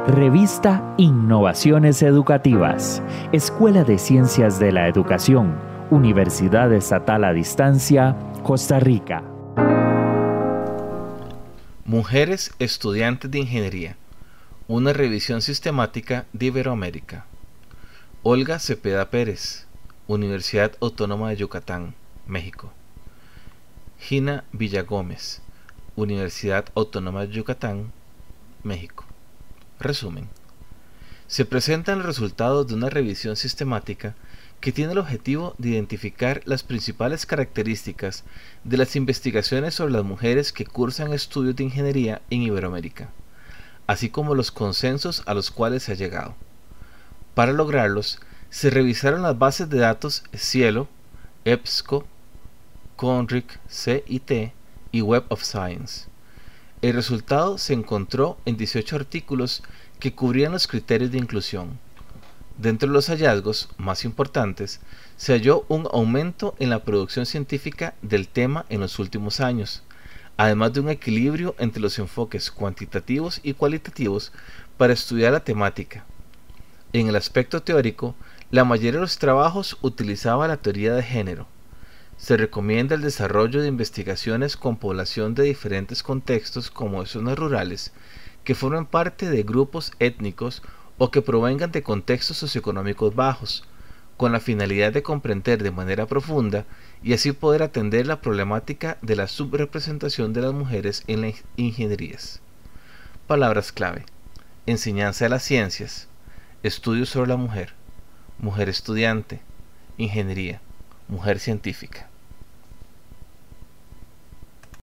Revista Innovaciones Educativas, Escuela de Ciencias de la Educación, Universidad Estatal a Distancia, Costa Rica. Mujeres estudiantes de ingeniería, una revisión sistemática de Iberoamérica. Olga Cepeda Pérez, Universidad Autónoma de Yucatán, México. Gina Villagómez, Universidad Autónoma de Yucatán, México. Resumen. Se presentan los resultados de una revisión sistemática que tiene el objetivo de identificar las principales características de las investigaciones sobre las mujeres que cursan estudios de ingeniería en Iberoamérica, así como los consensos a los cuales se ha llegado. Para lograrlos, se revisaron las bases de datos Cielo, EBSCO, CONRIC, CIT y Web of Science. El resultado se encontró en 18 artículos que cubrían los criterios de inclusión. Dentro de los hallazgos más importantes, se halló un aumento en la producción científica del tema en los últimos años, además de un equilibrio entre los enfoques cuantitativos y cualitativos para estudiar la temática. En el aspecto teórico, la mayoría de los trabajos utilizaba la teoría de género. Se recomienda el desarrollo de investigaciones con población de diferentes contextos como zonas rurales, que formen parte de grupos étnicos o que provengan de contextos socioeconómicos bajos, con la finalidad de comprender de manera profunda y así poder atender la problemática de la subrepresentación de las mujeres en las ingenierías. Palabras clave: enseñanza de las ciencias, estudios sobre la mujer, mujer estudiante, ingeniería, mujer científica.